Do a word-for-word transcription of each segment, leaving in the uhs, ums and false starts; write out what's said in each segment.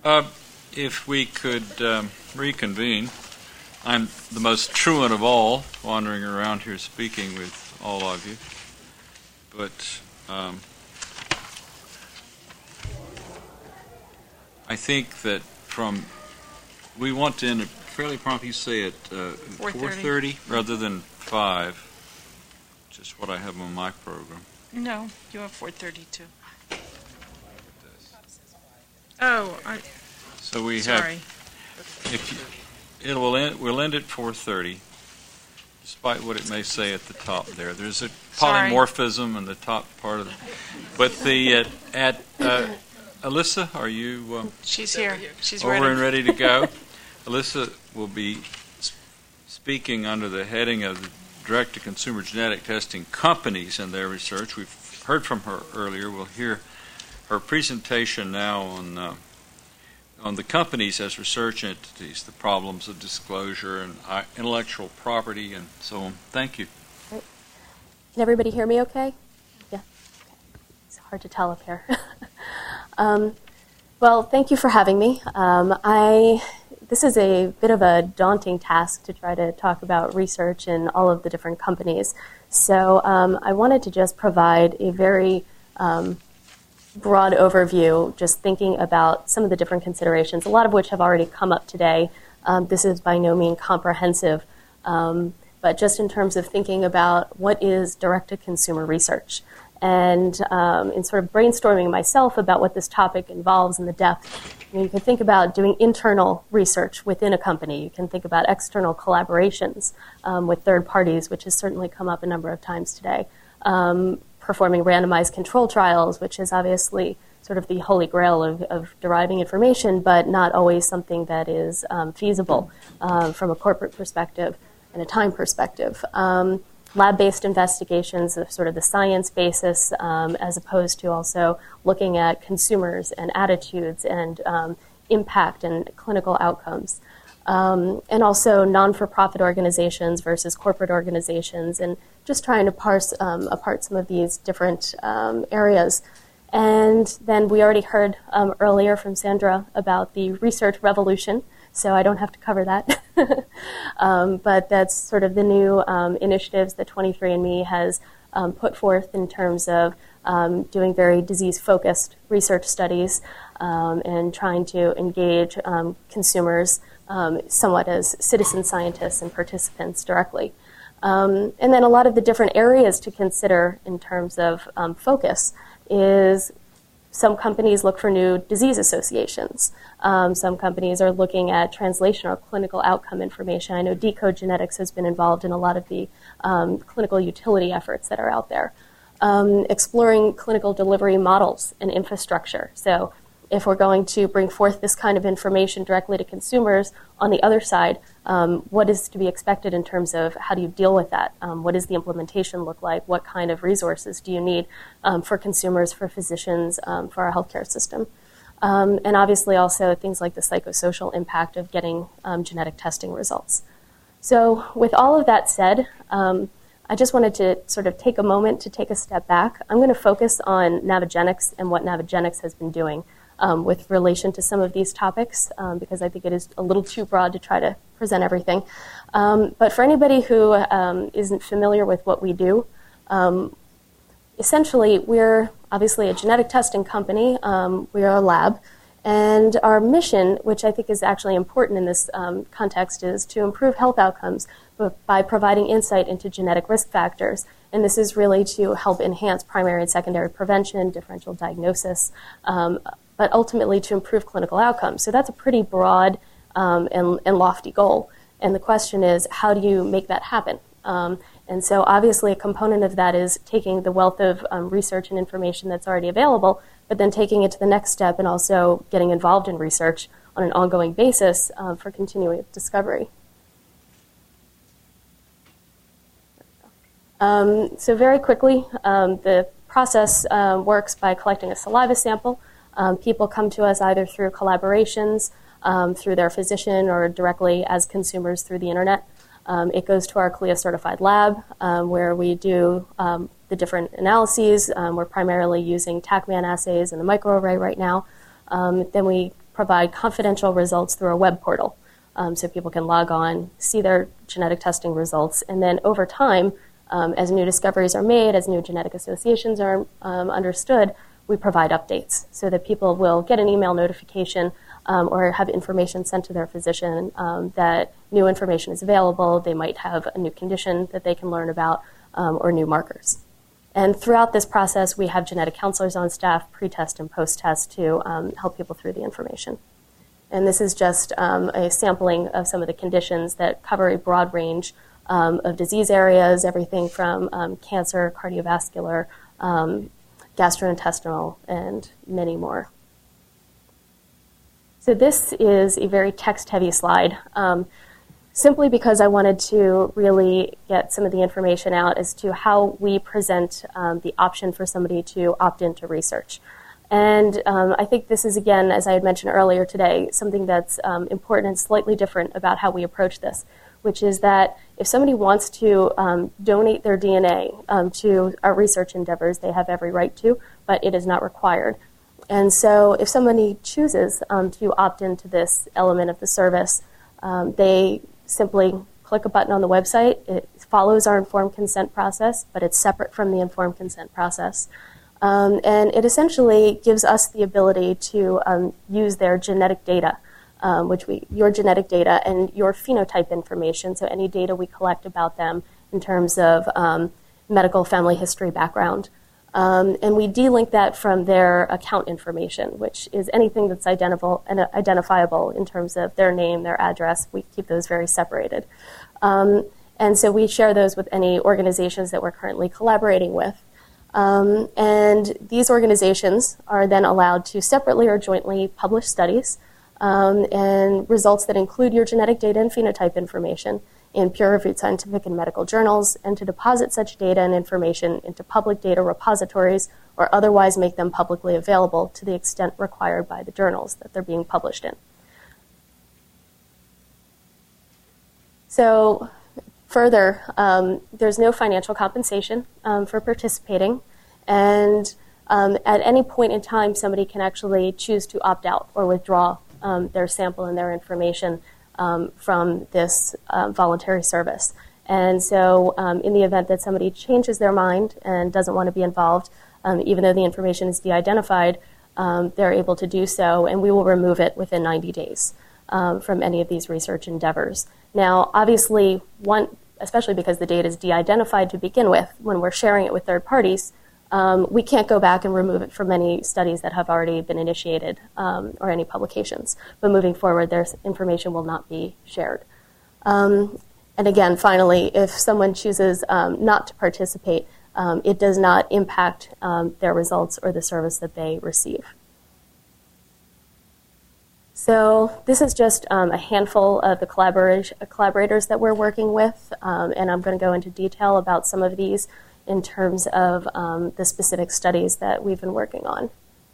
Uh, if we could um, reconvene. I'm the most truant of all, wandering around here speaking with all of you. But um, I think that from, we want to end it fairly prompt. You say at uh, four thirty rather than five, which is what I have on my program. No, you have four thirty too. Oh, I, so we sorry. have. If you, it will end. We'll end at four thirty, despite what it may say at the top there. There's a polymorphism in the top part of the. But the uh, at uh, Alyssa, are you? Um, She's here. She's over ready. and ready to go. Alyssa will be sp- speaking under the heading of the direct-to-consumer genetic testing companies and their research. We've heard from her earlier. We'll hear her presentation now on uh, on the companies as research entities, the problems of disclosure and uh, intellectual property and so on. Thank you. Great. Can everybody hear me okay? Yeah. Okay. It's hard to tell up here. um, well, thank you for having me. Um, I This is a bit of a daunting task to try to talk about research in all of the different companies. So um, I wanted to just provide a very um, broad overview, just thinking about some of the different considerations, a lot of which have already come up today. Um, this is by no means comprehensive, um, but just in terms of thinking about what is direct-to-consumer research. And um, in sort of brainstorming myself about what this topic involves in the depth, you know, you can think about doing internal research within a company. You can think about external collaborations um, with third parties, which has certainly come up a number of times today. Um, performing randomized control trials, which is obviously sort of the holy grail of, of deriving information, but not always something that is um, feasible um, from a corporate perspective and a time perspective. Um, lab-based investigations of sort of the science basis, um, as opposed to also looking at consumers and attitudes and um, impact and clinical outcomes. Um, and also non-for-profit organizations versus corporate organizations, and just trying to parse um, apart some of these different um, areas. And then we already heard um, earlier from Sandra about the research revolution, so I don't have to cover that. um, but that's sort of the new um, initiatives that twenty-three and me has um, put forth in terms of um, doing very disease-focused research studies um, and trying to engage um, consumers um, somewhat as citizen scientists and participants directly. Um, and then a lot of the different areas to consider in terms of um, focus is some companies look for new disease associations. Um, some companies are looking at translational clinical outcome information. I know Decode Genetics has been involved in a lot of the um, clinical utility efforts that are out there. Um, exploring clinical delivery models and infrastructure. So if we're going to bring forth this kind of information directly to consumers, on the other side, um, what is to be expected in terms of how do you deal with that? Um, what does the implementation look like? What kind of resources do you need um, for consumers, for physicians, um, for our healthcare system? Um, and obviously also things like the psychosocial impact of getting um, genetic testing results. So with all of that said, um, I just wanted to sort of take a moment to take a step back. I'm going to focus on Navigenics and what Navigenics has been doing Um, with relation to some of these topics, um, because I think it is a little too broad to try to present everything. Um, but for anybody who um, isn't familiar with what we do, um, essentially we're obviously a genetic testing company. Um, we are a lab. And our mission, which I think is actually important in this um, context, is to improve health outcomes by providing insight into genetic risk factors. And this is really to help enhance primary and secondary prevention, differential diagnosis, um, but ultimately to improve clinical outcomes. So that's a pretty broad um, and, and lofty goal. And the question is, how do you make that happen? Um, and so obviously a component of that is taking the wealth of um, research and information that's already available, but then taking it to the next step and also getting involved in research on an ongoing basis um, for continuing discovery. Um, so very quickly, um, the process uh, works by collecting a saliva sample. Um, people come to us either through collaborations, um, through their physician, or directly as consumers through the internet. Um, it goes to our CLIA-certified lab, um, where we do um, the different analyses. Um, we're primarily using TaqMan assays and the microarray right now. Um, then we provide confidential results through a web portal. Um, so people can log on, see their genetic testing results, and then over time, um, as new discoveries are made, as new genetic associations are um, understood, we provide updates so that people will get an email notification um, or have information sent to their physician um, that new information is available. They might have a new condition that they can learn about um, or new markers. And throughout this process, we have genetic counselors on staff, pre-test and post-test, to um, help people through the information. And this is just um, a sampling of some of the conditions that cover a broad range um, of disease areas, everything from um, cancer, cardiovascular, um, gastrointestinal, and many more. So this is a very text-heavy slide, um, simply because I wanted to really get some of the information out as to how we present um, the option for somebody to opt into research. And um, I think this is, again, as I had mentioned earlier today, something that's um, important and slightly different about how we approach this, which is that if somebody wants to um, donate their D N A um, to our research endeavors, they have every right to, but it is not required. And so if somebody chooses um, to opt into this element of the service, um, they simply click a button on the website. It follows our informed consent process, but it's separate from the informed consent process. Um, and it essentially gives us the ability to um, use their genetic data, um, which we, your genetic data and your phenotype information, so any data we collect about them in terms of um, medical family history background. Um, and we delink that from their account information, which is anything that's identifiable, identifiable in terms of their name, their address. We keep those very separated. Um, and so we share those with any organizations that we're currently collaborating with. Um, and these organizations are then allowed to separately or jointly publish studies um, and results that include your genetic data and phenotype information in peer-reviewed scientific and medical journals, and to deposit such data and information into public data repositories or otherwise make them publicly available to the extent required by the journals that they're being published in. So further, um, there's no financial compensation um, for participating, and um, at any point in time, somebody can actually choose to opt out or withdraw um, their sample and their information Um, from this um, voluntary service. And so um, in the event that somebody changes their mind and doesn't want to be involved, um, even though the information is de-identified, um, they're able to do so, and we will remove it within ninety days um, from any of these research endeavors. Now, obviously, one, especially because the data is de-identified to begin with, when we're sharing it with third parties, Um, we can't go back and remove it from any studies that have already been initiated um, or any publications. But moving forward, their information will not be shared. Um, and again, finally, if someone chooses um, not to participate, um, it does not impact um, their results or the service that they receive. So this is just um, a handful of the collaborators that we're working with, um, and I'm going to go into detail about some of these in terms of um, the specific studies that we've been working on.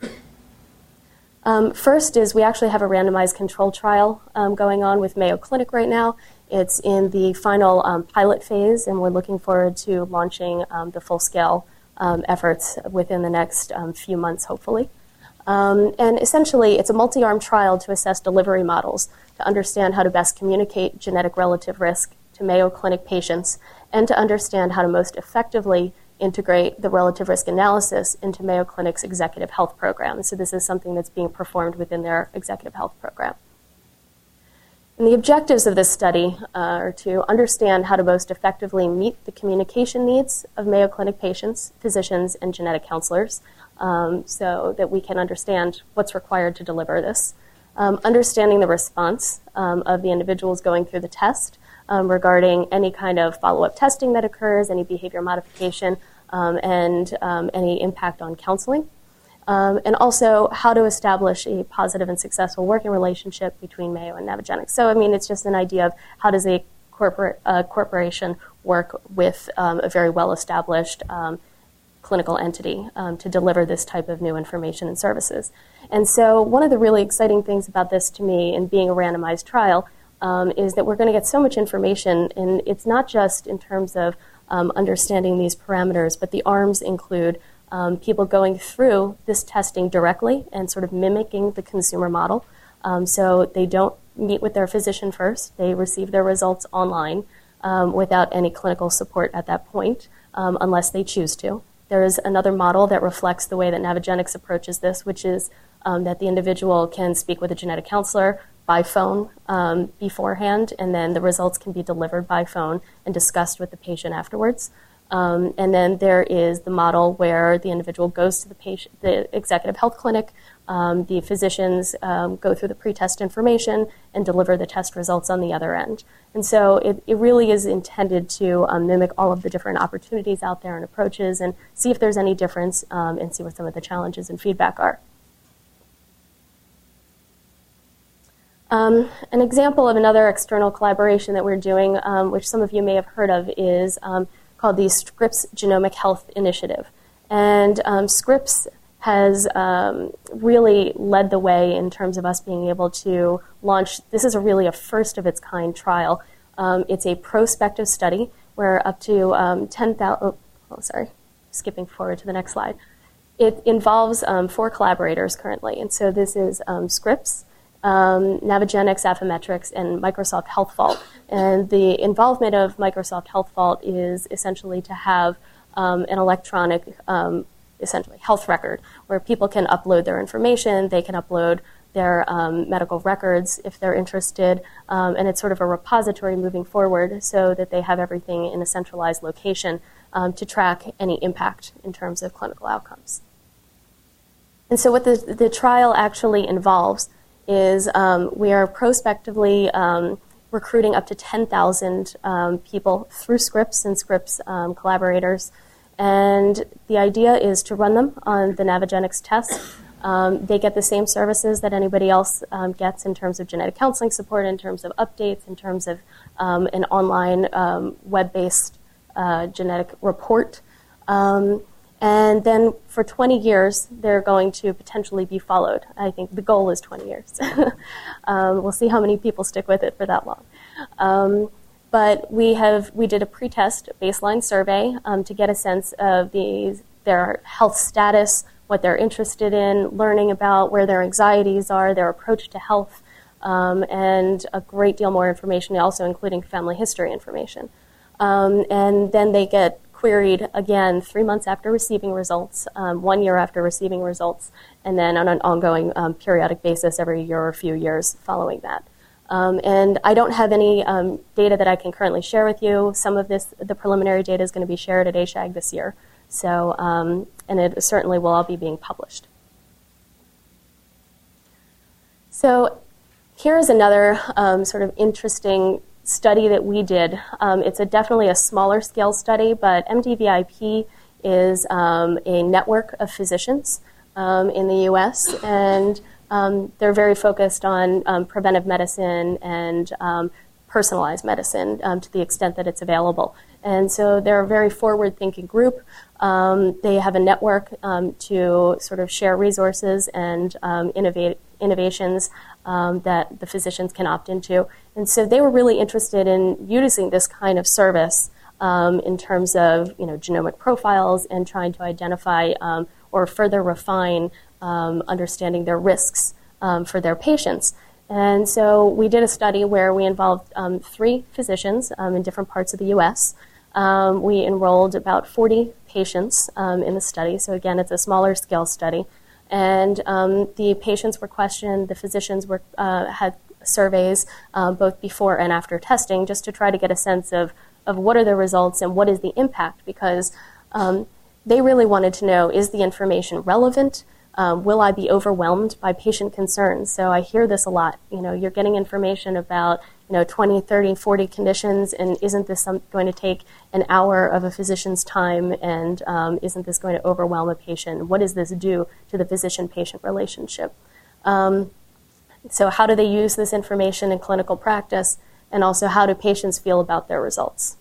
Um, first is we actually have a randomized control trial um, going on with Mayo Clinic right now. It's in the final um, pilot phase, and we're looking forward to launching um, the full-scale um, efforts within the next um, few months, hopefully. Um, and essentially, it's a multi-arm trial to assess delivery models to understand how to best communicate genetic relative risk to Mayo Clinic patients, and to understand how to most effectively integrate the relative risk analysis into Mayo Clinic's executive health program. So this is something that's being performed within their executive health program. And the objectives of this study uh, are to understand how to most effectively meet the communication needs of Mayo Clinic patients, physicians, and genetic counselors, um, so that we can understand what's required to deliver this. Um, understanding the response um, of the individuals going through the test, Um, regarding any kind of follow-up testing that occurs, any behavior modification, um, and um, any impact on counseling. Um, and also how to establish a positive and successful working relationship between Mayo and Navigenics. So, I mean, it's just an idea of how does a corporate uh, corporation work with um, a very well-established um, clinical entity um, to deliver this type of new information and services. And so one of the really exciting things about this to me, in being a randomized trial, Um, is that we're going to get so much information, and it's not just in terms of um, understanding these parameters, but the arms include um, people going through this testing directly and sort of mimicking the consumer model, Um, so they don't meet with their physician first. They receive their results online um, without any clinical support at that point, um, unless they choose to. There is another model that reflects the way that Navigenics approaches this, which is um, that the individual can speak with a genetic counselor by phone um, beforehand, and then the results can be delivered by phone and discussed with the patient afterwards. Um, and then there is the model where the individual goes to the patient, the executive health clinic. Um, the physicians um, go through the pre-test information and deliver the test results on the other end. And so it, it really is intended to um, mimic all of the different opportunities out there and approaches, and see if there's any difference um, and see what some of the challenges and feedback are. Um, an example of another external collaboration that we're doing, um, which some of you may have heard of, is um, called the Scripps Genomic Health Initiative. And um, Scripps has um, really led the way in terms of us being able to launch. This is a really a first of its kind trial. Um, it's a prospective study where up to um, ten thousand, oh, oh, sorry, skipping forward to the next slide. It involves um, four collaborators currently. And so this is um, Scripps, Um, Navigenics, Affymetrix, and Microsoft Health Vault. And the involvement of Microsoft Health Vault is essentially to have um, an electronic, um, essentially, health record where people can upload their information, they can upload their um, medical records if they're interested, um, and it's sort of a repository moving forward so that they have everything in a centralized location um, to track any impact in terms of clinical outcomes. And so what the, the trial actually involves is um, we are prospectively um, recruiting up to ten thousand um, people through Scripps and Scripps um, collaborators. And the idea is to run them on the Navigenics test. Um, they get the same services that anybody else um, gets in terms of genetic counseling support, in terms of updates, in terms of um, an online um, web-based uh, genetic report. Um, And then for twenty years, they're going to potentially be followed. I think the goal is twenty years. um, we'll see how many people stick with it for that long. Um, but we have we did a pre-test baseline survey um, to get a sense of the, their health status, what they're interested in, learning about where their anxieties are, their approach to health, um, and a great deal more information, also including family history information. Um, and then they get queried again three months after receiving results, um, one year after receiving results, and then on an ongoing um, periodic basis every year or a few years following that. Um, and I don't have any um, data that I can currently share with you. Some of this, the preliminary data is going to be shared at A S H A G this year. So, um, and it certainly will all be being published. So here's another um, sort of interesting study that we did. Um, it's a definitely a smaller scale study, but M D V I P is um, a network of physicians um, in the U S, and um, they're very focused on um, preventive medicine and um, personalized medicine um, to the extent that it's available. And so they're a very forward-thinking group. Um, they have a network um, to sort of share resources and um, innovate innovations um, that the physicians can opt into. And so they were really interested in using this kind of service um, in terms of, you know, genomic profiles and trying to identify um, or further refine um, understanding their risks um, for their patients. And so we did a study where we involved um, three physicians um, in different parts of the U S. Um, we enrolled about forty patients um, in the study. So again, it's a smaller scale study. And um, the patients were questioned, the physicians were uh, had surveys um, both before and after testing just to try to get a sense of, of what are the results and what is the impact, because um, they really wanted to know, is the information relevant? Um, will I be overwhelmed by patient concerns? So I hear this a lot. You know, you're getting information about, you know, twenty, thirty, forty conditions, and isn't this some, going to take an hour of a physician's time, and um, isn't this going to overwhelm a patient? What does this do to the physician-patient relationship? Um, so how do they use this information in clinical practice, and also how do patients feel about their results?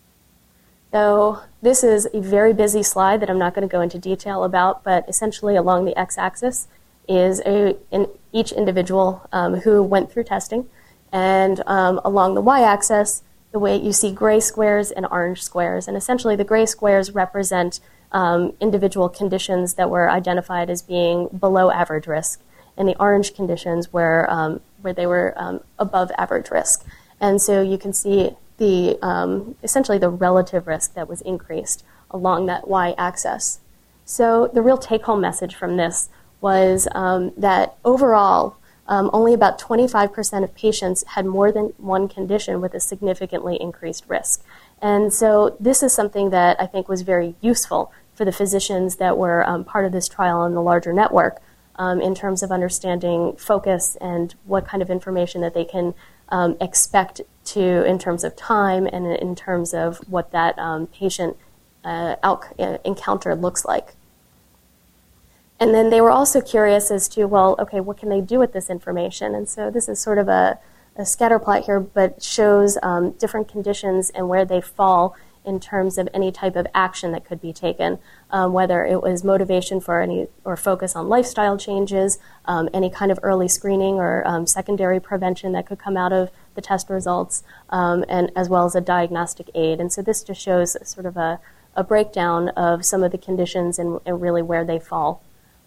So this is a very busy slide that I'm not going to go into detail about, but essentially along the x-axis is a, in each individual um, who went through testing, and um, along the y-axis, the way you see gray squares and orange squares. And essentially the gray squares represent um, individual conditions that were identified as being below average risk, and the orange conditions where, um, where they were um, above average risk. And so you can see the um, essentially the relative risk that was increased along that y-axis. So the real take-home message from this was um, that overall, um, only about twenty-five percent of patients had more than one condition with a significantly increased risk. And so this is something that I think was very useful for the physicians that were um, part of this trial in the larger network um, in terms of understanding focus and what kind of information that they can um, expect to in terms of time and in terms of what that um, patient uh, out, uh, encounter looks like. And then they were also curious as to, well, okay, what can they do with this information? And so this is sort of a, a scatter plot here, but shows um, different conditions and where they fall in terms of any type of action that could be taken, um, whether it was motivation for any or focus on lifestyle changes, um, any kind of early screening or um, secondary prevention that could come out of the test results, um, and as well as a diagnostic aid. And so this just shows sort of a, a breakdown of some of the conditions and, and really where they fall.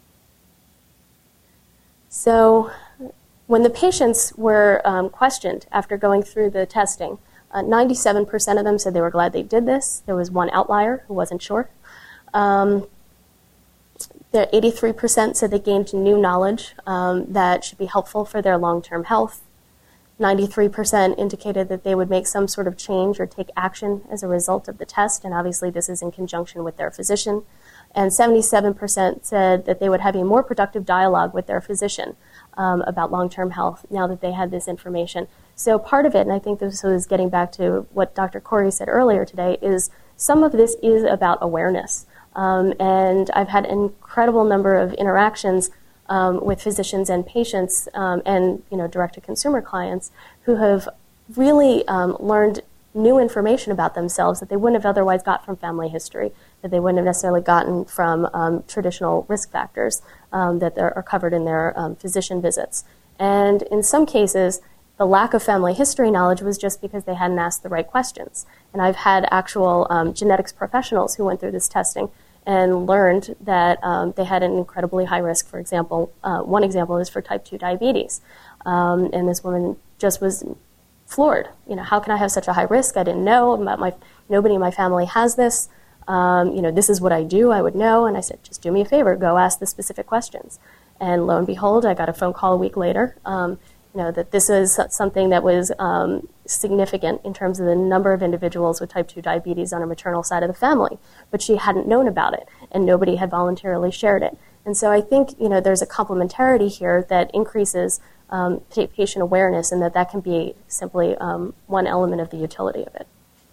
So when the patients were um, questioned after going through the testing, uh, ninety-seven percent of them said they were glad they did this. There was one outlier who wasn't sure. Um, the eighty-three percent said they gained new knowledge um, that should be helpful for their long-term health. ninety-three percent indicated that they would make some sort of change or take action as a result of the test, and obviously this is in conjunction with their physician. And seventy-seven percent said that they would have a more productive dialogue with their physician um, about long-term health now that they had this information. So part of it, and I think this was getting back to what Doctor Corey said earlier today, is some of this is about awareness. Um, and I've had an incredible number of interactions um, with physicians and patients um, and you know direct-to-consumer clients who have really um, learned new information about themselves that they wouldn't have otherwise got from family history, that they wouldn't have necessarily gotten from um, traditional risk factors um, that are covered in their um, physician visits. And in some cases, the lack of family history knowledge was just because they hadn't asked the right questions. And I've had actual um, genetics professionals who went through this testing and learned that um, they had an incredibly high risk. For example, uh, one example is for type two diabetes. Um, and this woman just was floored. You know, how can I have such a high risk? I didn't know. My, my, nobody in my family has this. Um, you know, this is what I do. I would know. And I said, just do me a favor. Go ask the specific questions. And lo and behold, I got a phone call a week later, um, you know, that this is something that was um, significant in terms of the number of individuals with type two diabetes on her maternal side of the family. But she hadn't known about it, and nobody had voluntarily shared it. And so I think, you know, there's a complementarity here that increases Um, patient awareness, and that that can be simply um, one element of the utility of it.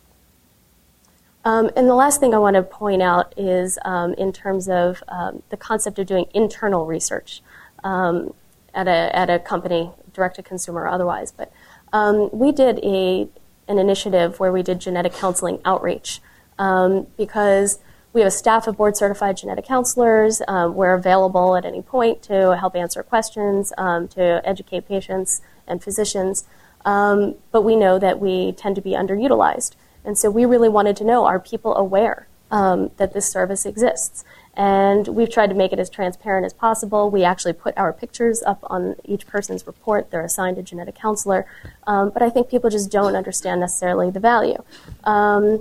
Um, and the last thing I want to point out is um, in terms of um, the concept of doing internal research um, at a at a company, direct to consumer or otherwise. But um, we did a an initiative where we did genetic counseling outreach um, because we have a staff of board-certified genetic counselors. Um, we're available at any point to help answer questions, um, to educate patients and physicians. Um, but we know that we tend to be underutilized. And so we really wanted to know, are people aware um, that this service exists? And we've tried to make it as transparent as possible. We actually put our pictures up on each person's report. They're assigned a genetic counselor. Um, but I think people just don't understand necessarily the value. Um,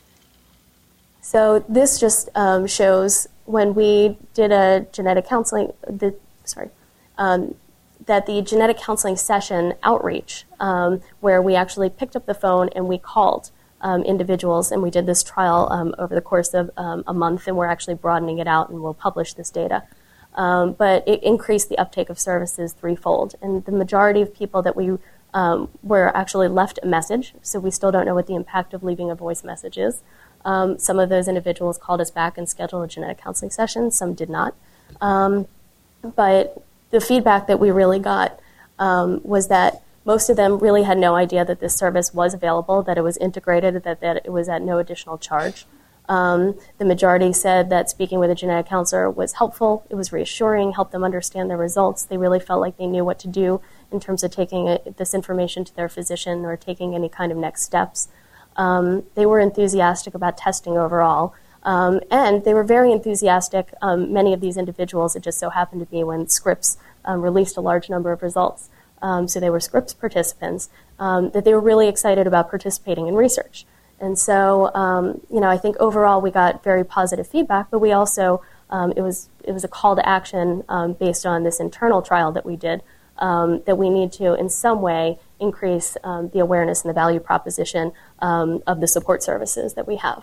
So this just um, shows when we did a genetic counseling, the, sorry, um, that the genetic counseling session outreach, um, where we actually picked up the phone and we called um, individuals, and we did this trial um, over the course of um, a month, and we're actually broadening it out, and we'll publish this data. Um, but it increased the uptake of services threefold, and the majority of people that we um, were actually left a message, so we still don't know what the impact of leaving a voice message is. Um, some of those individuals called us back and scheduled a genetic counseling session. Some did not. Um, but the feedback that we really got um, was that most of them really had no idea that this service was available, that it was integrated, that, that it was at no additional charge. Um, the majority said that speaking with a genetic counselor was helpful, it was reassuring, helped them understand their results. They really felt like they knew what to do in terms of taking a, this information to their physician or taking any kind of next steps. Um, they were enthusiastic about testing overall, um, and they were very enthusiastic. Um, many of these individuals, it just so happened to be when Scripps um, released a large number of results. Um, so they were Scripps participants, um, that they were really excited about participating in research. And so, um, you know, I think overall we got very positive feedback, but we also, um, it was it was a call to action um, based on this internal trial that we did, um, that we need to, in some way, increase um, the awareness and the value proposition um, of the support services that we have.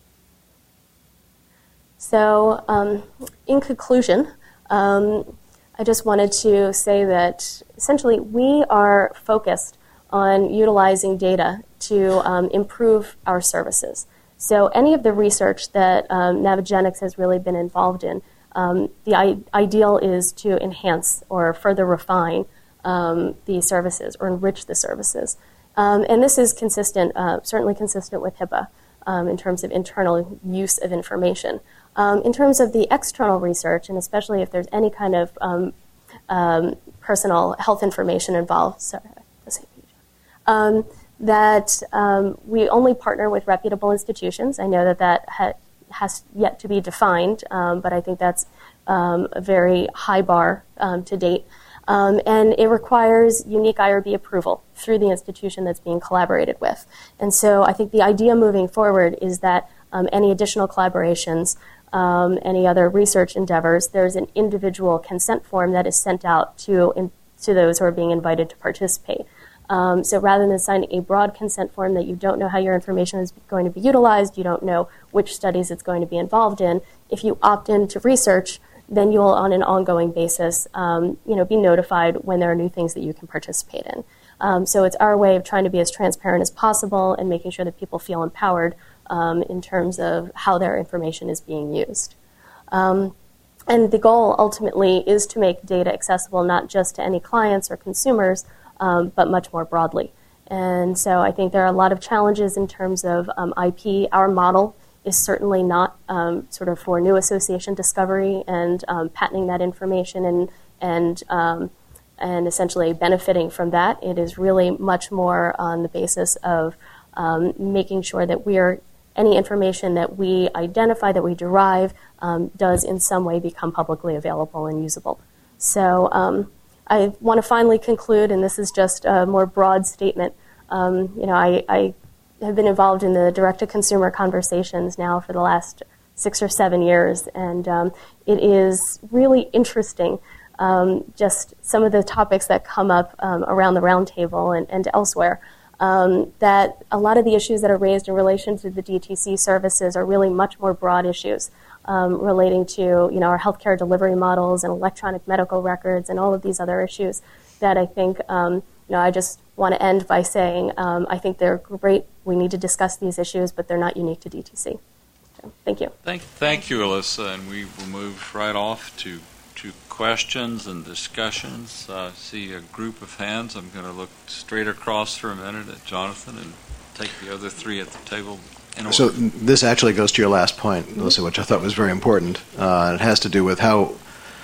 So, um, in conclusion, um, I just wanted to say that essentially we are focused on utilizing data to um, improve our services. So any of the research that um, Navigenics has really been involved in, um, the I- ideal is to enhance or further refine um, the services or enrich the services. Um, and this is consistent, uh, certainly consistent with HIPAA um, in terms of internal use of information. Um, in terms of the external research, and especially if there's any kind of um, um, personal health information involved, sorry, um, that um, we only partner with reputable institutions. I know that that ha- has yet to be defined, um, but I think that's um, a very high bar um, to date. Um, and it requires unique I R B approval through the institution that's being collaborated with. And so I think the idea moving forward is that um, any additional collaborations, um, any other research endeavors, there's an individual consent form that is sent out to, in, to those who are being invited to participate. Um, so rather than signing a broad consent form that you don't know how your information is going to be utilized, you don't know which studies it's going to be involved in, if you opt into research, then you'll, on an ongoing basis, um, you know, be notified when there are new things that you can participate in. Um, so it's our way of trying to be as transparent as possible and making sure that people feel empowered um, in terms of how their information is being used. Um, and the goal ultimately is to make data accessible not just to any clients or consumers, um, but much more broadly. And so I think there are a lot of challenges in terms of um, I P. Our model is certainly not um, sort of for new association discovery and um, patenting that information and and um, and essentially benefiting from that. It is really much more on the basis of um, making sure that we are any information that we identify, that we derive, um, does in some way become publicly available and usable. So um, I want to finally conclude, and this is just a more broad statement. Um, you know, I, I have been involved in the direct-to-consumer conversations now for the last six or seven years, and um, it is really interesting, um, just some of the topics that come up um, around the roundtable and, and elsewhere, um, that a lot of the issues that are raised in relation to the D T C services are really much more broad issues um, relating to, you know, our healthcare delivery models and electronic medical records and all of these other issues that I think, um, you know, I just want to end by saying um, I think they're great. We need to discuss these issues, but they're not unique to D T C. So, thank you. Thank, thank you, Alyssa, and we will move right off to to questions and discussions. I uh, see a group of hands. I'm going to look straight across for a minute at Jonathan and take the other three at the table in order. So this actually goes to your last point, Alyssa, which I thought was very important. Uh, it has to do with how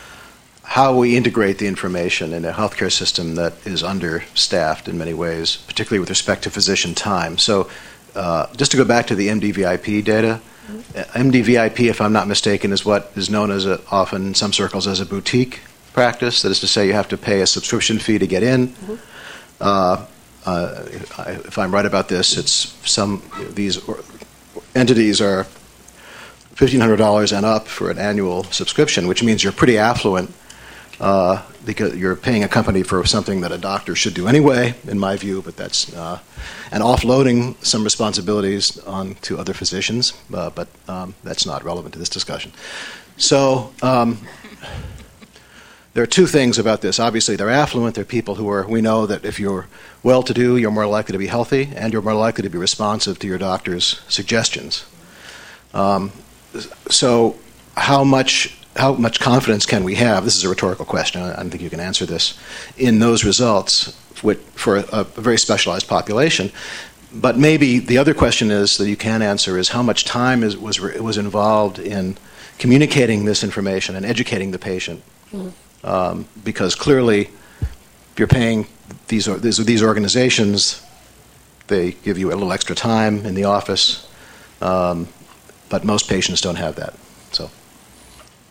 how we integrate the information in a healthcare system that is understaffed in many ways, particularly with respect to physician time. So uh, just to go back to the M D V I P data, mm-hmm. M D V I P, if I'm not mistaken, is what is known as a, often in some circles as a boutique practice. That is to say, you have to pay a subscription fee to get in. Mm-hmm. Uh, uh, if I'm right about this, it's some these entities are fifteen hundred dollars and up for an annual subscription, which means you're pretty affluent. Uh, because you're paying a company for something that a doctor should do anyway, in my view, but that's uh, and offloading some responsibilities on to other physicians, uh, but um, that's not relevant to this discussion. So um, there are two things about this. Obviously, they're affluent. They're people who are, we know that if you're well-to-do, you're more likely to be healthy, and you're more likely to be responsive to your doctor's suggestions. Um, so how much... How much confidence can we have, this is a rhetorical question, I don't think you can answer this, in those results for a very specialized population? But maybe the other question is that you can answer is how much time is, was, was involved in communicating this information and educating the patient? Mm-hmm. Um, because clearly you're paying these, these, these organizations, they give you a little extra time in the office, um, but most patients don't have that. So.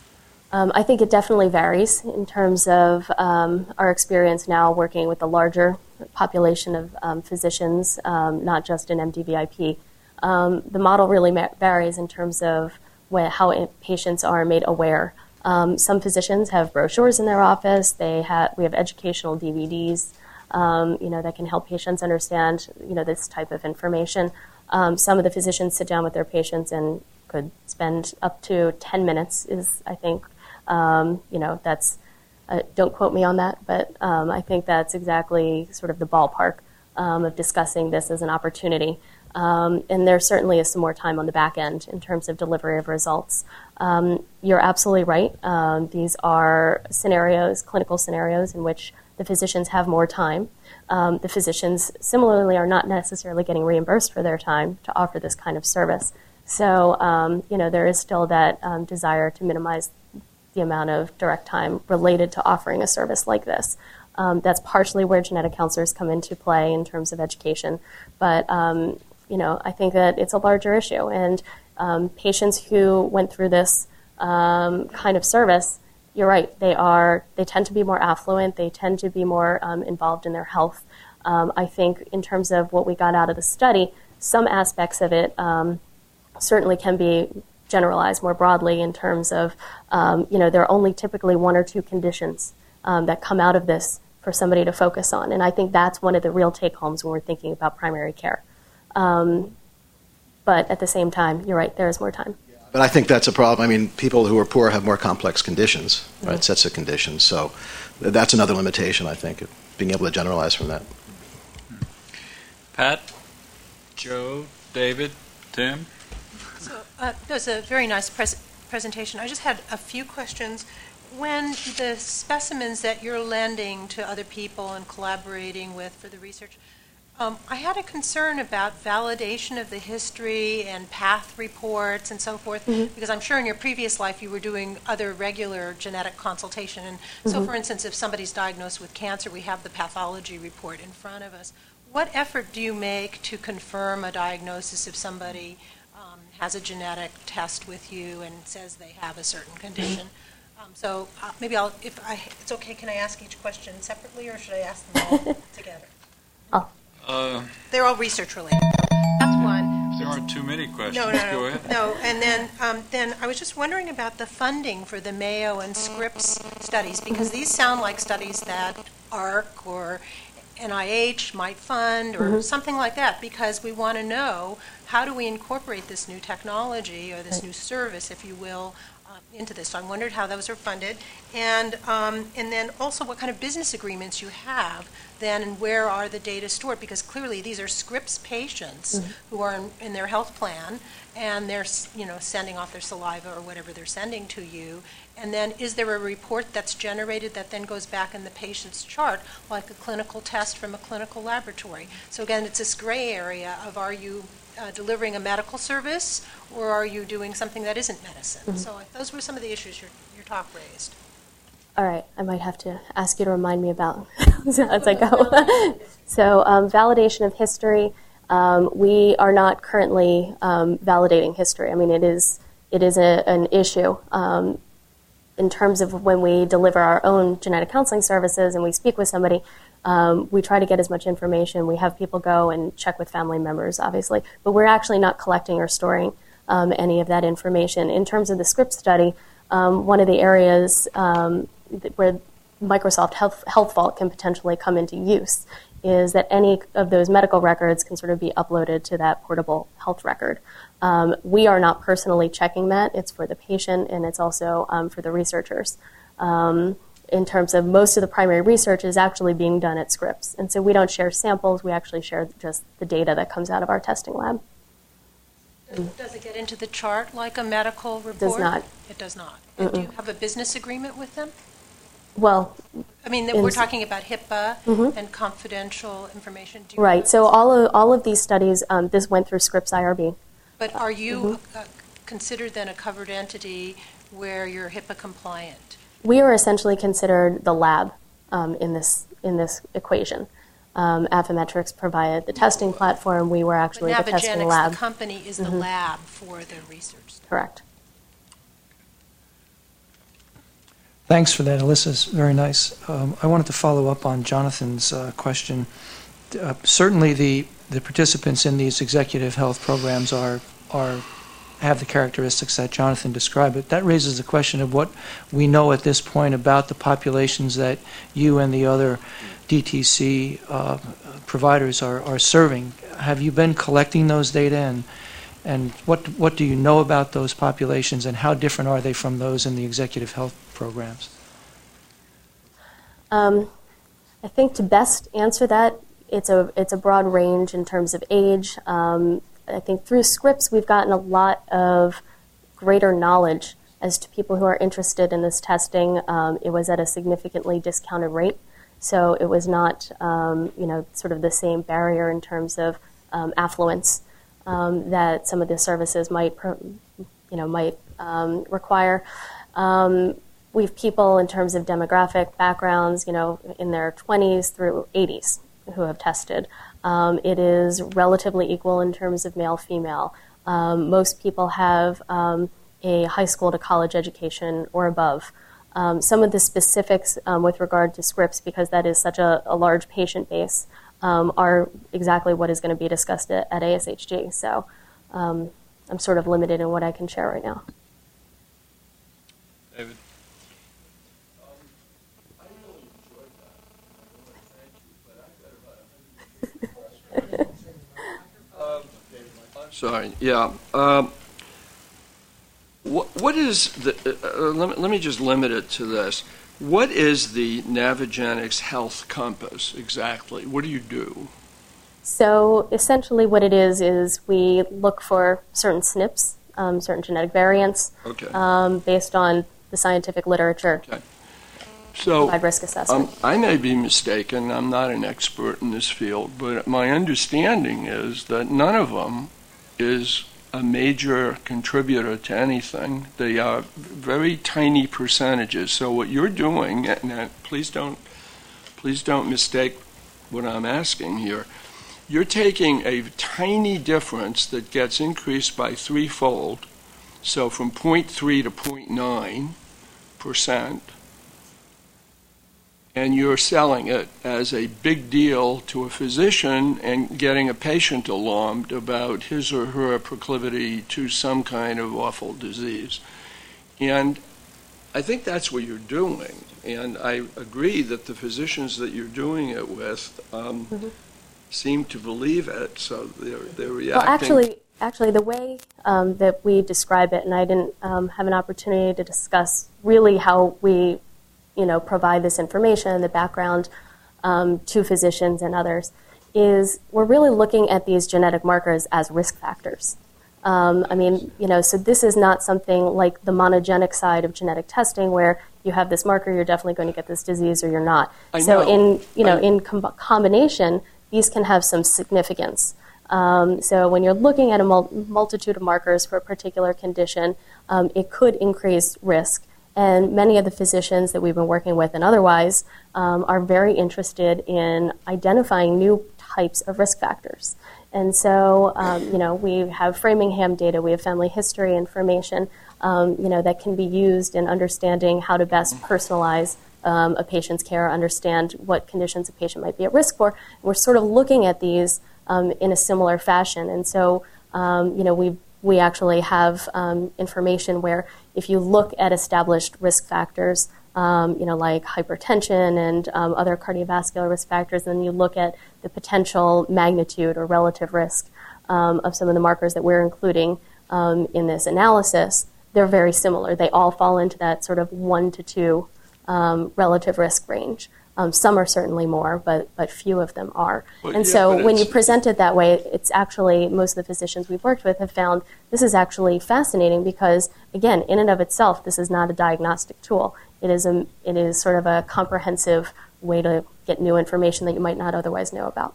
Um, I think it definitely varies in terms of um, our experience now working with the larger population of um, physicians, um, not just in M D V I P. Um, the model really ma- varies in terms of when, how it, patients are made aware. Um, some physicians have brochures in their office. They have we have educational D V Ds, um, you know, that can help patients understand, you know, this type of information. Um, some of the physicians sit down with their patients and could spend up to ten minutes. Is I think. Um, you know, that's, uh, don't quote me on that, but um, I think that's exactly sort of the ballpark um, of discussing this as an opportunity. Um, and there certainly is some more time on the back end in terms of delivery of results. Um, you're absolutely right. Um, these are scenarios, clinical scenarios, in which the physicians have more time. Um, the physicians similarly are not necessarily getting reimbursed for their time to offer this kind of service. So, um, you know, there is still that um, desire to minimize the amount of direct time related to offering a service like this. Um, that's partially where genetic counselors come into play in terms of education. But, um, you know, I think that it's a larger issue. And um, patients who went through this um, kind of service, you're right, they are, they tend to be more affluent. They tend to be more um, involved in their health. Um, I think in terms of what we got out of the study, some aspects of it um, certainly can be generalized more broadly in terms of, um, you know, there are only typically one or two conditions um, that come out of this for somebody to focus on. And I think that's one of the real take-homes when we're thinking about primary care. Um, but at the same time, you're right, there is more time. But I think that's a problem. I mean, people who are poor have more complex conditions, right, mm-hmm. sets of conditions. So that's another limitation, I think, of being able to generalize from that. Pat, Joe, David, Tim? So uh, that was a very nice pres- presentation. I just had a few questions. When the specimens that you're lending to other people and collaborating with for the research, um, I had a concern about validation of the history and path reports and so forth, mm-hmm. because I'm sure in your previous life you were doing other regular genetic consultation. And mm-hmm. so, for instance, if somebody's diagnosed with cancer, we have the pathology report in front of us. What effort do you make to confirm a diagnosis if somebody um, has a genetic test with you and says they have a certain condition? Um, so uh, maybe I'll, if I, it's okay, can I ask each question separately, or should I ask them all together? Oh. Uh, They're all research related. That's one. There aren't too many questions. No, no, no. Go ahead. No, and then, um, then I was just wondering about the funding for the Mayo and Scripps studies, because these sound like studies that A R C or N I H might fund, or mm-hmm. something like that, because we want to know how do we incorporate this new technology or this new service, if you will, uh, into this. So I wondered how those are funded, and um, and then also what kind of business agreements you have then, and where are the data stored, because clearly these are Scripps patients mm-hmm. who are in, in their health plan, and they're, you know, sending off their saliva or whatever they're sending to you. And then is there a report that's generated that then goes back in the patient's chart, like a clinical test from a clinical laboratory? So again, it's this gray area of, are you uh, delivering a medical service, or are you doing something that isn't medicine? Mm-hmm. So those were some of the issues your, your talk raised. All right, I might have to ask you to remind me about as I go. So um, validation of history, um, we are not currently um, validating history. I mean, it is it is a, an issue um, in terms of when we deliver our own genetic counseling services and we speak with somebody. Um, we try to get as much information. We have people go and check with family members, obviously, but we're actually not collecting or storing um, any of that information. In terms of the Scripps study, um, one of the areas um, where Microsoft Health, Health Vault can potentially come into use is that any of those medical records can sort of be uploaded to that portable health record. Um, we are not personally checking that. It's for the patient, and it's also um, for the researchers. Um, in terms of most of the primary research is actually being done at Scripps. And so we don't share samples. We actually share just the data that comes out of our testing lab. Does it get into the chart like a medical report? It does not. It does not. And do you have a business agreement with them? Well, I mean, we're talking about HIPAA mm-hmm. and confidential information. Do you right. So all of all of these studies, um, this went through Scripps I R B. But are you mm-hmm. uh, considered then a covered entity where you're HIPAA compliant? We are essentially considered the lab um, in this in this equation. Um, Affymetrix provided the testing platform. We were actually but the testing lab. The company is mm-hmm. the lab for the research. Correct. Thanks for that, Alyssa. It's very nice. Um, I wanted to follow up on Jonathan's uh, question. Uh, certainly, the, the participants in these executive health programs are are have the characteristics that Jonathan described. But that raises the question of what we know at this point about the populations that you and the other D T C uh, providers are, are serving. Have you been collecting those data, and and what what do you know about those populations, and how different are they from those in the executive health programs? Um, I think to best answer that, it's a it's a broad range in terms of age. Um, I think through Scripps we've gotten a lot of greater knowledge as to people who are interested in this testing. Um, it was at a significantly discounted rate, so it was not um, you know sort of the same barrier in terms of um, affluence um, that some of the services might pro- you know might um, require. Um, We have people in terms of demographic backgrounds, you know, in their twenties through eighties who have tested. Um, it is relatively equal in terms of male-female. Um, most people have um, a high school to college education or above. Um, some of the specifics um, with regard to Scripps, because that is such a, a large patient base, um, are exactly what is going to be discussed at, at A S H G. So um, I'm sort of limited in what I can share right now. David? Sorry. Yeah. Um, what, what is the? Uh, let, me, let me just limit it to this. What is the Navigenics Health Compass exactly? What do you do? So essentially, what it is is we look for certain S N Ps, um, certain genetic variants, Okay. um, based on the scientific literature. Okay. So Provide risk assessment. um, I may be mistaken. I'm not an expert in this field, but my understanding is that none of them is a major contributor to anything. They are very tiny percentages. So what you're doing, and uh, please don't, please don't mistake what I'm asking here. You're taking a tiny difference that gets increased by threefold, so from zero point three to zero point nine percent, and you're selling it as a big deal to a physician and getting a patient alarmed about his or her proclivity to some kind of awful disease. And I think that's what you're doing. And I agree that the physicians that you're doing it with um, mm-hmm. seem to believe it, so they're, they're reacting. Well, actually, actually the way um, that we describe it, and I didn't um, have an opportunity to discuss really how we you know, provide this information, the background um, to physicians and others, is we're really looking at these genetic markers as risk factors. Um, I mean, you know, so this is not something like the monogenic side of genetic testing where you have this marker, you're definitely going to get this disease or you're not. I so know. in, you know, I... in com- combination, these can have some significance. Um, so when you're looking at a mul- multitude of markers for a particular condition, um, it could increase risk. And many of the physicians that we've been working with and otherwise um, are very interested in identifying new types of risk factors. And so, um, you know, we have Framingham data, we have family history information, um, you know, that can be used in understanding how to best personalize um, a patient's care, understand what conditions a patient might be at risk for. And we're sort of looking at these um, in a similar fashion. And so, um, you know, we we actually have um, information where if you look at established risk factors, um, you know, like hypertension and um, other cardiovascular risk factors, then you look at the potential magnitude or relative risk um, of some of the markers that we're including um, in this analysis, they're very similar. They all fall into that sort of one to two um, relative risk range. Um, some are certainly more, but but few of them are. Well, and yeah, so when you it's- present it that way, it's actually, most of the physicians we've worked with have found this is actually fascinating because, again, in and of itself, this is not a diagnostic tool. It is a, it is sort of a comprehensive way to get new information that you might not otherwise know about.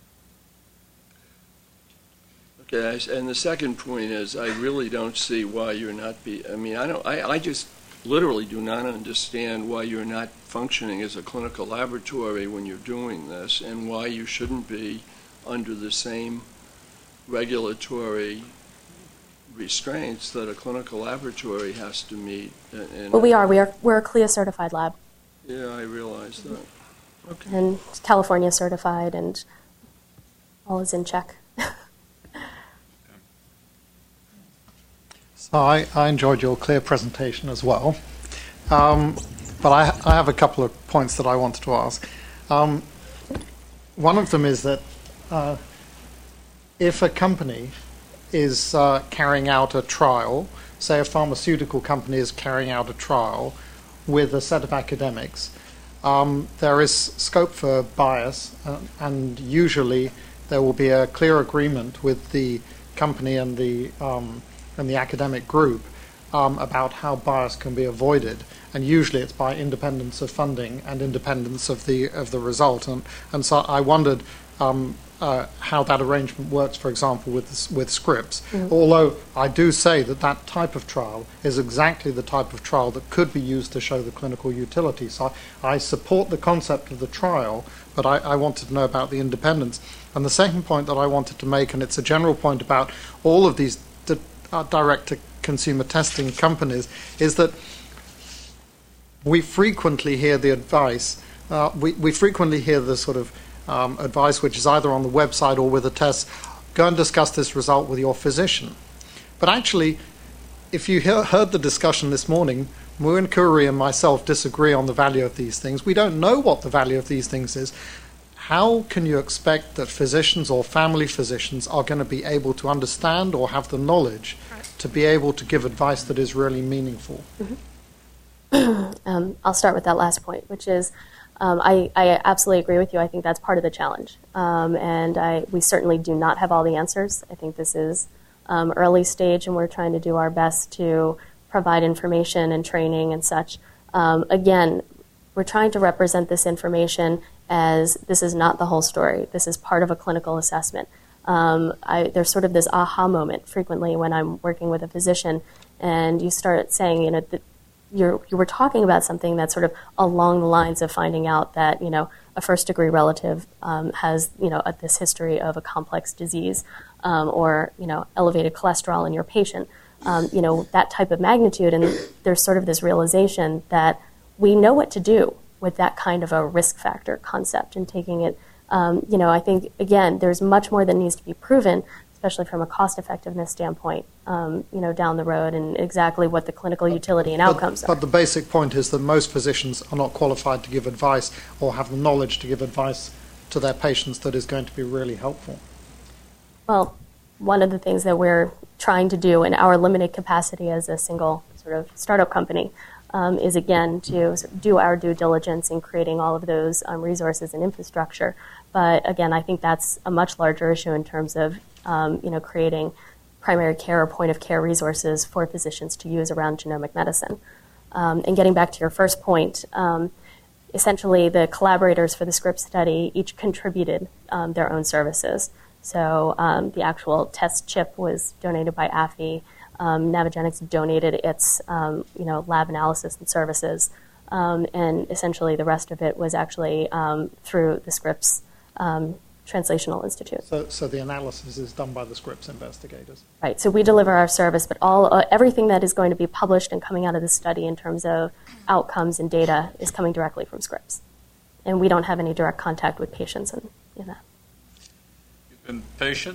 Okay, I- and the second point is I really don't see why you're not be, I mean, I don't, I, I just literally do not understand why you're not functioning as a clinical laboratory when you're doing this and why you shouldn't be under the same regulatory restraints that a clinical laboratory has to meet. And, Well, we are. We are. We're a C L I A certified lab, Yeah, I realize that. Okay. and California certified, and all is in check. So I, I enjoyed your clear presentation as well. Um, but I, I have a couple of points that I wanted to ask. Um, one of them is that uh, if a company is uh, carrying out a trial, say a pharmaceutical company is carrying out a trial with a set of academics, um, there is scope for bias, uh, and usually there will be a clear agreement with the company and the um, and the academic group um, about how bias can be avoided, and usually it's by independence of funding and independence of the of the result. And and so I wondered um, uh, how that arrangement works, for example, with with Scripps. Mm-hmm. Although I do say that that type of trial is exactly the type of trial that could be used to show the clinical utility. So I, I support the concept of the trial, but I, I wanted to know about the independence. And the second point that I wanted to make, and it's a general point about all of these Uh, direct-to-consumer testing companies, is that we frequently hear the advice, uh, we, we frequently hear the sort of um, advice which is either on the website or with a test, go and discuss this result with your physician. But actually, if you he- heard the discussion this morning, Muin Khoury and myself disagree on the value of these things. We don't know what the value of these things is. How can you expect that physicians or family physicians are going to be able to understand or have the knowledge to be able to give advice that is really meaningful? Mm-hmm. um, I'll start with that last point, which is um, I, I absolutely agree with you. I think that's part of the challenge. Um, and I, we certainly do not have all the answers. I think this is um, early stage, and we're trying to do our best to provide information and training and such. Um, again, we're trying to represent this information as this is not the whole story. This is part of a clinical assessment. Um, I, there's sort of this aha moment frequently when I'm working with a physician, and you start saying, you know, that you're, you were talking about something that's sort of along the lines of finding out that, you know, a first-degree relative um, has, you know, a, this history of a complex disease, um, or, you know, elevated cholesterol in your patient, um, you know, that type of magnitude, and there's sort of this realization that we know what to do with that kind of a risk factor concept and taking it, um, you know, I think, again, there's much more that needs to be proven, especially from a cost-effectiveness standpoint, um, you know, down the road, and exactly what the clinical utility and but, outcomes but are. But the basic point is that most physicians are not qualified to give advice or have the knowledge to give advice to their patients that is going to be really helpful. Well, one of the things that we're trying to do in our limited capacity as a single sort of startup company Um, is, again, to do our due diligence in creating all of those um, resources and infrastructure. But, again, I think that's a much larger issue in terms of, um, you know, creating primary care or point-of-care resources for physicians to use around genomic medicine. Um, and getting back to your first point, um, essentially the collaborators for the Scripps study each contributed um, their own services. So um, the actual test chip was donated by A F I. Um, Navigenics donated its, um, you know, lab analysis and services, um, and essentially the rest of it was actually um, through the Scripps um, Translational Institute. So, so the analysis is done by the Scripps investigators. Right. So we deliver our service, but all uh, everything that is going to be published and coming out of the study in terms of outcomes and data is coming directly from Scripps, and we don't have any direct contact with patients and you know. You've been patient.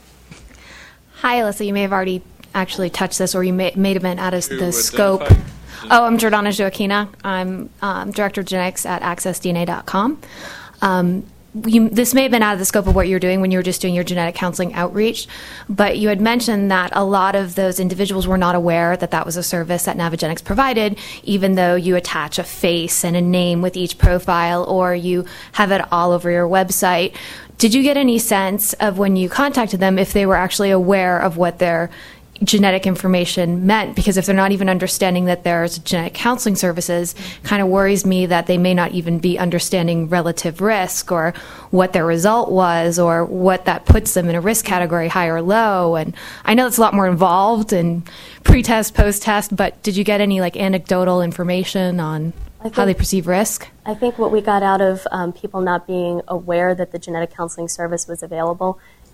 Hi, Alyssa. You may have already actually touched this, or you may, may have been out of To the scope. identify- Oh, I'm Jordana Joaquina. I'm um, Director of Genetics at access D N A dot com. Um, you, this may have been out of the scope of what you were doing when you were just doing your genetic counseling outreach, but you had mentioned that a lot of those individuals were not aware that that was a service that Navigenics provided, even though you attach a face and a name with each profile, or you have it all over your website. Did you get any sense of when you contacted them if they were actually aware of what their genetic information meant? Because if they're not even understanding that there's genetic counseling services, kind of worries me that they may not even be understanding relative risk or what their result was or what that puts them in a risk category, high or low. And I know it's a lot more involved in pre-test, post-test, but did you get any like anecdotal information on how they perceive risk? I think what we got out of um, people not being aware that the genetic counseling service was available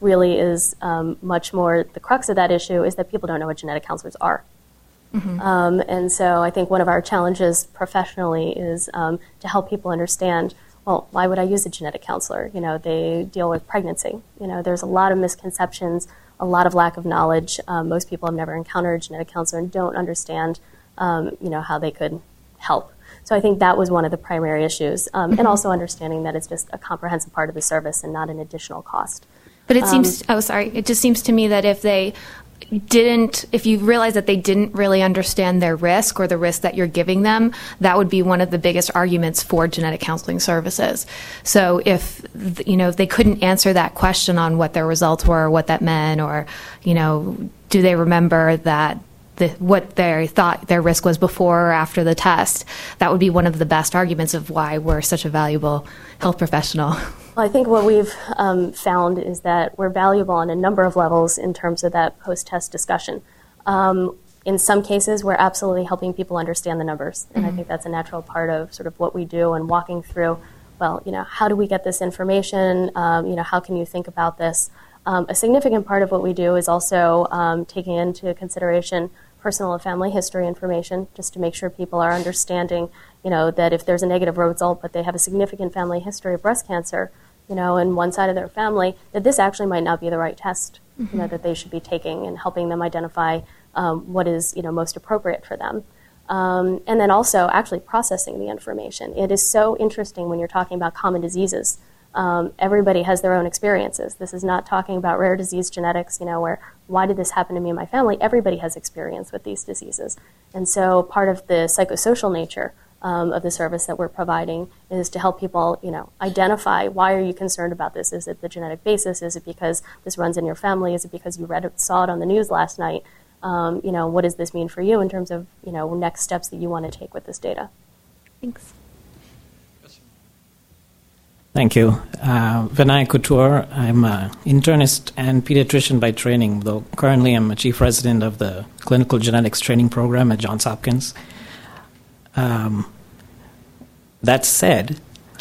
really is um, much more the crux of that issue is that people don't know what genetic counselors are. Mm-hmm. Um, and so I think one of our challenges professionally is um, to help people understand, well, why would I use a genetic counselor? You know, they deal with pregnancy. You know, there's a lot of misconceptions, a lot of lack of knowledge. Um, most people have never encountered a genetic counselor and don't understand, um, you know, how they could help. So I think that was one of the primary issues, um, mm-hmm. and also understanding that it's just a comprehensive part of the service and not an additional cost. But it um, seems, oh, sorry, it just seems to me that if they didn't, if you realize that they didn't really understand their risk or the risk that you're giving them, that would be one of the biggest arguments for genetic counseling services. So if, you know, if they couldn't answer that question on what their results were, or what that meant, or, you know, do they remember that the, what they thought their risk was before or after the test, that would be one of the best arguments of why we're such a valuable health professional. Well, I think what we've um, found is that we're valuable on a number of levels in terms of that post-test discussion. Um, in some cases, we're absolutely helping people understand the numbers, and mm-hmm. I think that's a natural part of sort of what we do and walking through, well, you know, how do we get this information? Um, you know, how can you think about this? Um, a significant part of what we do is also um, taking into consideration personal and family history information, just to make sure people are understanding, you know, that if there's a negative result, but they have a significant family history of breast cancer, you know, in one side of their family, that this actually might not be the right test, mm-hmm. you know, that they should be taking, and helping them identify um, what is, you know, most appropriate for them. Um, and then also actually processing the information. It is so interesting when you're talking about common diseases. Um, everybody has their own experiences. This is not talking about rare disease genetics, you know, where why did this happen to me and my family? Everybody has experience with these diseases. And so part of the psychosocial nature um, of the service that we're providing is to help people, you know, identify, why are you concerned about this? Is it the genetic basis? Is it because this runs in your family? Is it because you read it, saw it on the news last night? Um, you know, what does this mean for you in terms of, you know, next steps that you want to take with this data? Thanks. Thank you. Uh, Vinay Couture. I'm an internist and pediatrician by training, though currently I'm a chief resident of the clinical genetics training program at Johns Hopkins. Um, that said,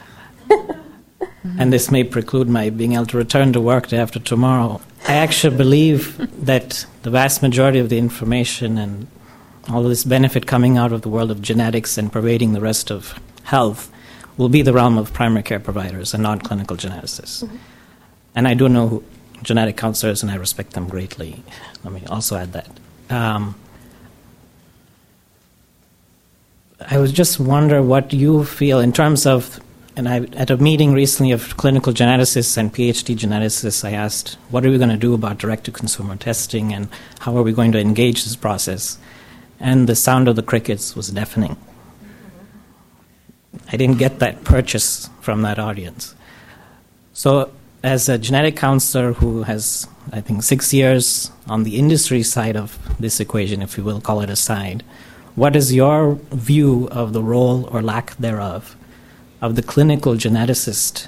and this may preclude my being able to return to work day after tomorrow, I actually believe that the vast majority of the information and all of this benefit coming out of the world of genetics and pervading the rest of health will be the realm of primary care providers and non-clinical geneticists. Mm-hmm. And I do know genetic counselors, and I respect them greatly. Let me also add that. Um, I was just wonder what you feel in terms of, and I at a meeting recently of clinical geneticists and PhD geneticists, I asked, what are we going to do about direct-to-consumer testing, and how are we going to engage this process? And the sound of the crickets was deafening. I didn't get that purchase from that audience. So as a genetic counselor who has, I think, six years on the industry side of this equation, if you will call it a side, what is your view of the role or lack thereof of the clinical geneticist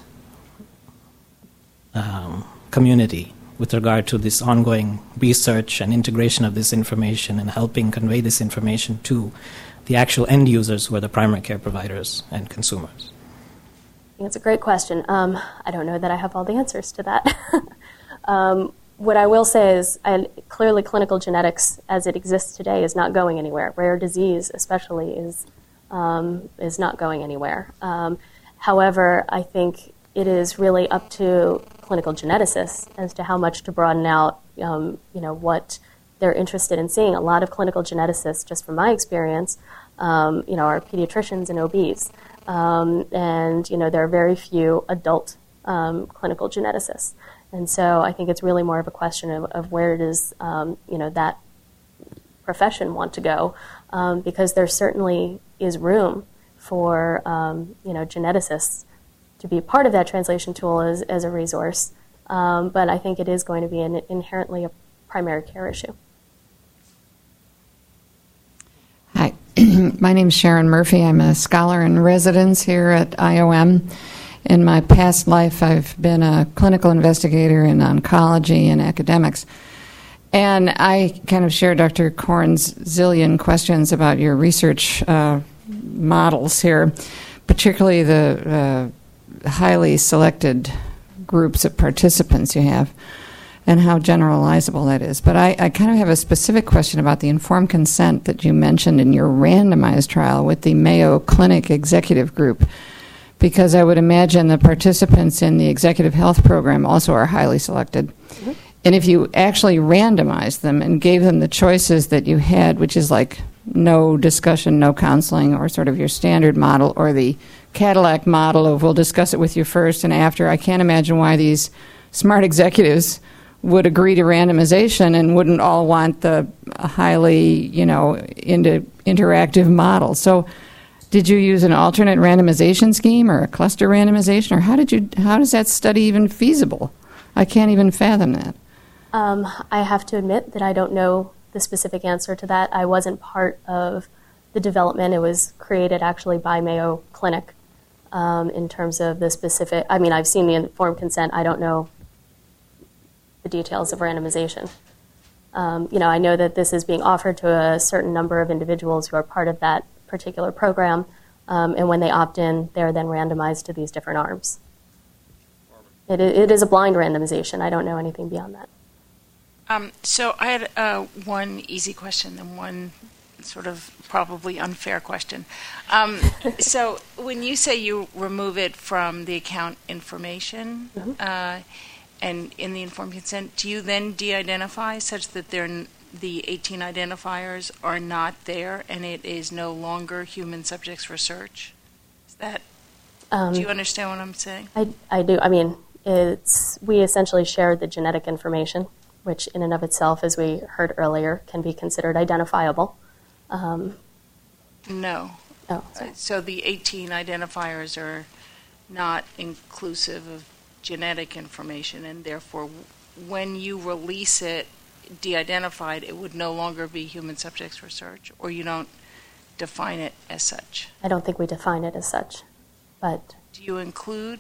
um, community with regard to this ongoing research and integration of this information and helping convey this information to the actual end users who are the primary care providers and consumers? I think it's a great question. Um, I don't know that I have all the answers to that. um, what I will say is I, clearly clinical genetics as it exists today is not going anywhere. Rare disease especially is, um, is not going anywhere. Um, however, I think it is really up to clinical geneticists as to how much to broaden out um, you know, what they're interested in seeing. A lot of clinical geneticists, just from my experience, um, you know, are pediatricians and O Bs. Um, and, you know, there are very few adult um, clinical geneticists. And so I think it's really more of a question of, of where does, um, you know, that profession want to go, um, because there certainly is room for, um, you know, geneticists to be part of that translation tool as, as a resource. Um, but I think it is going to be an, inherently a primary care issue. Hi, my name is Sharon Murphy. I'm a scholar in residence here at I O M. In my past life, I've been a clinical investigator in oncology and academics. And I kind of share Doctor Korn's zillion questions about your research uh, models here, particularly the uh, highly selected groups of participants you have. and how generalizable that is. But I, I kind of have a specific question about the informed consent that you mentioned in your randomized trial with the Mayo Clinic Executive Group, because I would imagine the participants in the executive health program also are highly selected. Mm-hmm. And if you actually randomized them and gave them the choices that you had, which is like no discussion, no counseling, or sort of your standard model, or the Cadillac model of we'll discuss it with you first and after, I can't imagine why these smart executives would agree to randomization and wouldn't all want the highly, you know, into interactive model. So did you use an alternate randomization scheme or a cluster randomization, or how did you, how is that study even feasible? I can't even fathom that. Um, I have to admit that I don't know the specific answer to that. I wasn't part of the development. It was created actually by Mayo Clinic um, in terms of the specific, I mean, I've seen the informed consent. I don't know the details of randomization. Um, you know, I know that this is being offered to a certain number of individuals who are part of that particular program, um, and when they opt in, they're then randomized to these different arms. It, it is a blind randomization. I don't know anything beyond that. Um, so I had uh, one easy question and one sort of probably unfair question. Um, so when you say you remove it from the account information, mm-hmm. uh, and in the informed consent, do you then de-identify such that they're n- the eighteen identifiers are not there and it is no longer human subjects research? Is that, um, do you understand what I'm saying? I, I do. I mean, it's we essentially shared the genetic information, which in and of itself, as we heard earlier, can be considered identifiable. Um, no. Oh, uh, so the eighteen identifiers are not inclusive of genetic information, and therefore when you release it de-identified, it would no longer be human subjects research, or you don't define it as such? I don't think we define it as such, but... Do you include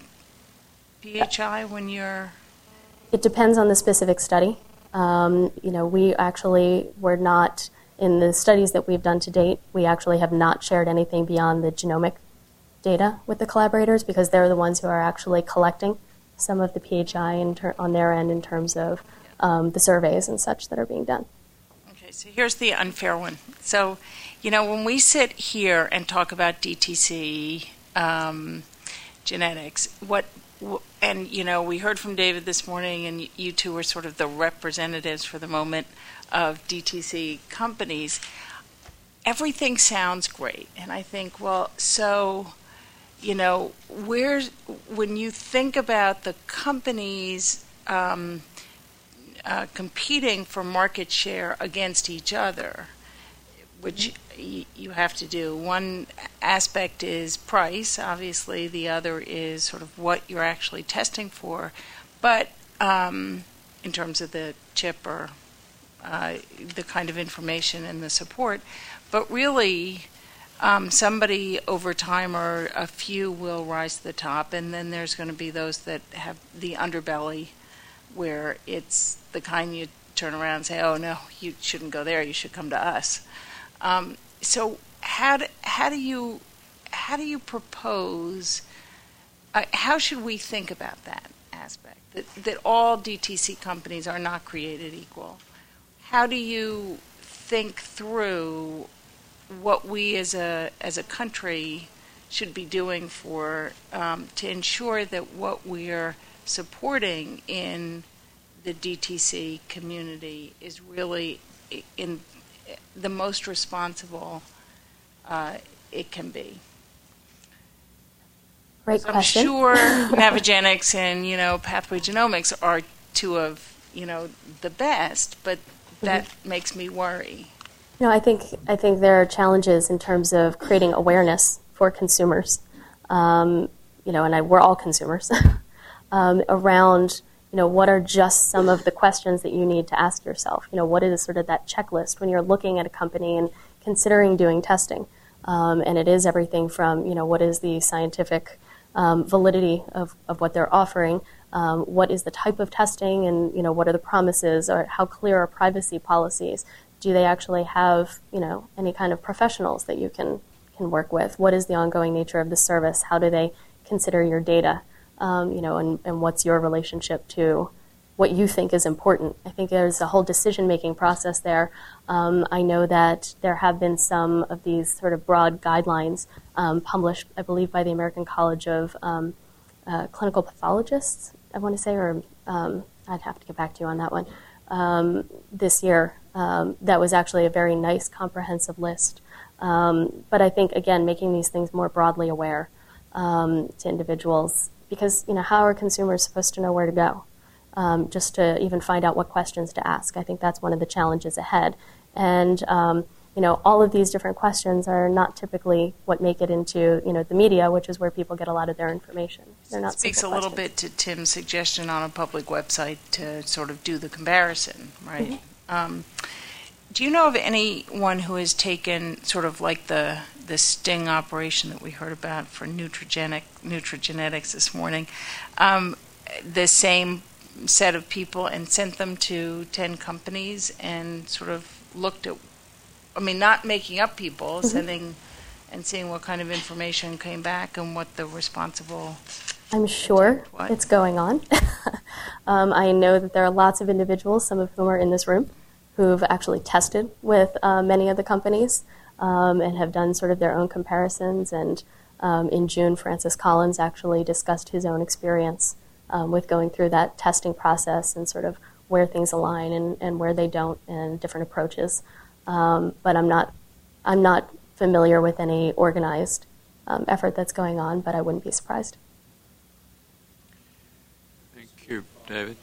P H I when you're... It depends on the specific study. Um, you know, we actually were not, in the studies that we've done to date, we actually have not shared anything beyond the genomic data with the collaborators, because they're the ones who are actually collecting some of the P H I in ter- on their end in terms of um, the surveys and such that are being done. Okay, so here's the unfair one. So, you know, when we sit here and talk about D T C um, genetics, what, and, you know, we heard from David this morning, and you two were sort of the representatives for the moment of D T C companies. Everything sounds great, and I think, well, so... You know, where when you think about the companies um, uh, competing for market share against each other, which y- you have to do, one aspect is price, obviously, the other is sort of what you're actually testing for, but um, in terms of the chip or uh, the kind of information and the support, but really... Um, somebody over time, or a few, will rise to the top, and then there's going to be those that have the underbelly, where it's the kind you turn around and say, oh, no, you shouldn't go there, you should come to us. Um, so how do, how do you how do you propose, uh, how should we think about that aspect, that, that all D T C companies are not created equal? How do you think through what we as a as a country should be doing for um, to ensure that what we're supporting in the D T C community is really in the most responsible uh, it can be? Great so question. I'm sure Navigenics and, you know, Pathway Genomics are two of, you know, the best, but that mm-hmm. makes me worry. You know, I think I think there are challenges in terms of creating awareness for consumers. Um, you know, and I, we're all consumers um, around. You know, what are just some of the questions that you need to ask yourself? You know, what is sort of that checklist when you're looking at a company and considering doing testing? Um, and it is everything from, you know, what is the scientific um, validity of, of what they're offering? Um, what is the type of testing, and, you know, what are the promises, or how clear are privacy policies? Do they actually have, you know, any kind of professionals that you can, can work with? What is the ongoing nature of the service? How do they consider your data? Um, you know, and, and what's your relationship to what you think is important. I think there's a whole decision-making process there. Um, I know that there have been some of these sort of broad guidelines um, published, I believe, by the American College of um, uh, Clinical Pathologists, I want to say, or um, I'd have to get back to you on that one, um, this year. Um, that was actually a very nice, comprehensive list. Um, but I think, again, making these things more broadly aware um, to individuals, because, you know, how are consumers supposed to know where to go? Um, just to even find out what questions to ask. I think that's one of the challenges ahead. And, um, you know, all of these different questions are not typically what make it into, you know, the media, which is where people get a lot of their information. They're not Speaks a simple little questions. bit to Tim's suggestion on a public website to sort of do the comparison, right? Mm-hmm. Um, do you know of anyone who has taken sort of like the the sting operation that we heard about for Nutrigenic, Nutrigenetics this morning, um, the same set of people and sent them to ten companies and sort of looked at, I mean, not making up people, Mm-hmm. sending and seeing what kind of information came back and what the responsible... I'm sure What? it's going on. um, I know that there are lots of individuals, some of whom are in this room, who've actually tested with uh, many of the companies um, and have done sort of their own comparisons. And um, in June, Francis Collins actually discussed his own experience um, with going through that testing process and sort of where things align and, and where they don't, and different approaches. Um, but I'm not, I'm not familiar with any organized um, effort that's going on, but I wouldn't be surprised. Thank you, David.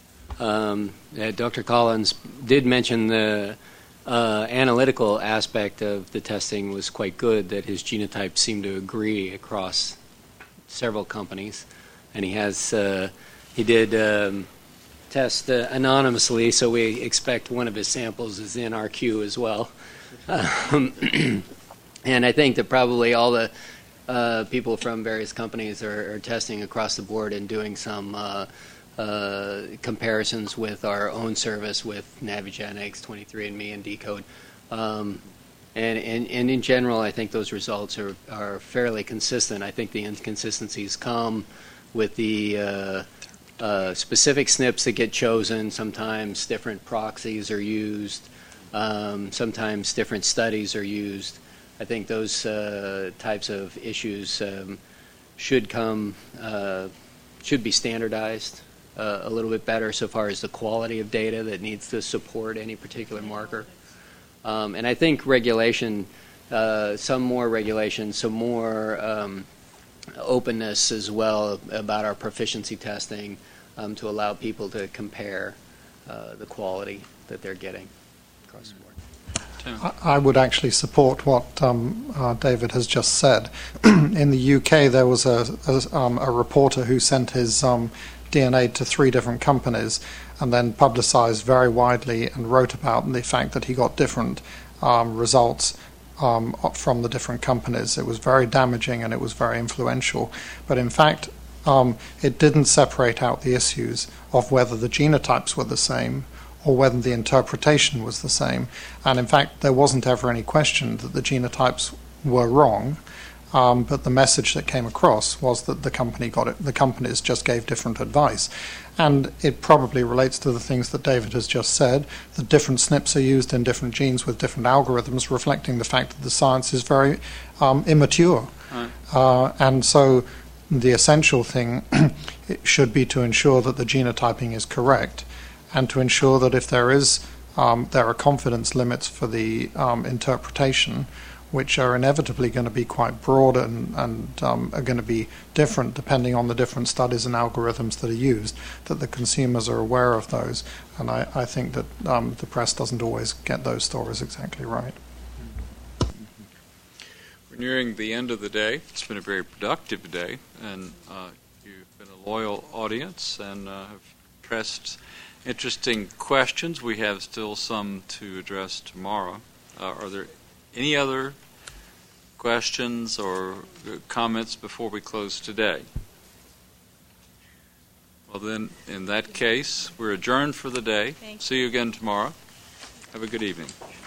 Um, uh, Doctor Collins did mention the uh, analytical aspect of the testing was quite good, that his genotype seemed to agree across several companies. And he has, uh, he did um, test uh, anonymously, so we expect one of his samples is in our queue as well. Um, and I think that probably all the uh, people from various companies are, are testing across the board and doing some uh, uh, comparisons with our own service with Navigenics, twenty-three and me, and Decode. Um, and, and, and in general, I think those results are, are fairly consistent. I think the inconsistencies come with the uh, uh, specific S N Ps that get chosen. Sometimes different proxies are used. Um, sometimes different studies are used. I think those uh, types of issues um, should come, uh, should be standardized uh, a little bit better so far as the quality of data that needs to support any particular marker. Um, and I think regulation, uh, some more regulation, some more um, openness as well about our proficiency testing um, to allow people to compare uh, the quality that they're getting across the board. I I would actually support what um, uh, David has just said. In the U K, there was a, a, um, a reporter who sent his um, D N A to three different companies and then publicized very widely and wrote about the fact that he got different um, results um, from the different companies. It was very damaging and it was very influential. But in fact, um, it didn't separate out the issues of whether the genotypes were the same or whether the interpretation was the same. And in fact, there wasn't ever any question that the genotypes were wrong, um, but the message that came across was that the company got it, the companies just gave different advice. And it probably relates to the things that David has just said, that different S N Ps are used in different genes with different algorithms, reflecting the fact that the science is very um, immature. Right. Uh, and so the essential thing it should be to ensure that the genotyping is correct, and to ensure that if there is, um, there are confidence limits for the um, interpretation, which are inevitably going to be quite broad and, and um, are going to be different depending on the different studies and algorithms that are used, that the consumers are aware of those. And I, I think that um, the press doesn't always get those stories exactly right. We're nearing the end of the day. It's been a very productive day, and uh, you've been a loyal audience and uh, have pressed interesting questions. We have still some to address tomorrow. Uh, are there any other questions or comments before we close today? Well, then, in that case, we're adjourned for the day. Thank you. See you again tomorrow. Have a good evening.